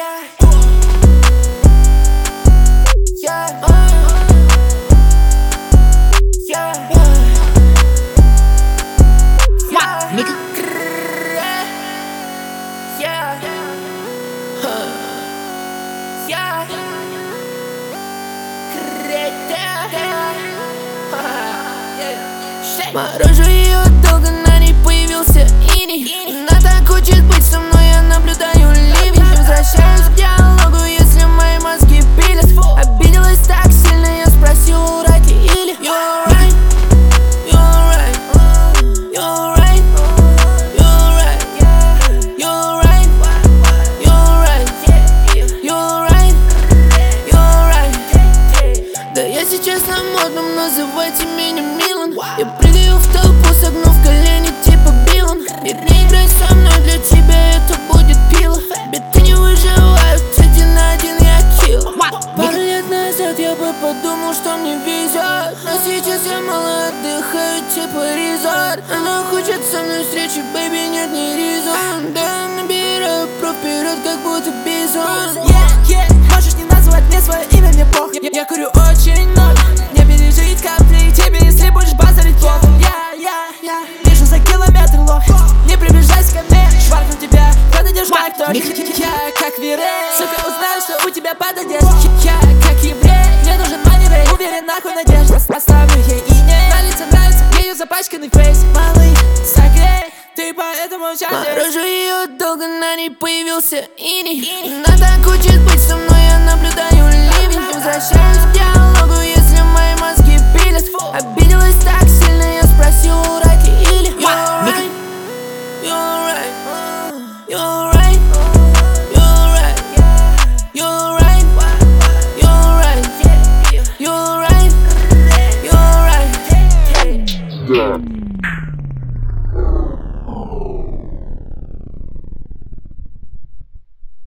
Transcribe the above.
Морожу ее долго, на ней появился иней. Она так хочет быть со мной, я наблюдаю ливень. Возвращаюсь к диалогу, если мои мозги пилят. Обиделась так сильно, я спросил, right или you're right, you're right, you're right, you're right, you're right, you're right, you're right, you're right. Да я сейчас на модном, называйте меня Милан. Я прыгаю в толпу, согнув колени типа Билан. Нет, не играй со мной, для тебя это будет пила. Биты не выживают, 1 на 1 я килл. Пару лет назад я бы подумал, что мне везет, но сейчас я мало отдыхаю, типа резорт. Она хочет со мной встречи, бэйби, нет ни резон. Да я набираю про вперед, как будто бизон. Можешь не называть мне свое имя, мне пох. Я курю очень много, не пережить капли тебе, если будешь базарить плохо. Я вижу за километр лох. Не приближайся ко мне, шваркну тебя, когда держу как торт. Я как Вирей, сука, узнаю, что у тебя под одеждой. Я как еврей, мне нужен маневрей. Уверен, нахуй надежда, оставлю ей иней. На лице нравится ее запачканный фейс. Малый, согрей, ты поэтому сейчас. Морожу ее долго, на ней появился иней. Она так хочет быть со мной, я наблюдаю ливень. Возвращаюсь к диалогу, если мои мозги пилят. Обиделась так сильно, я спросил,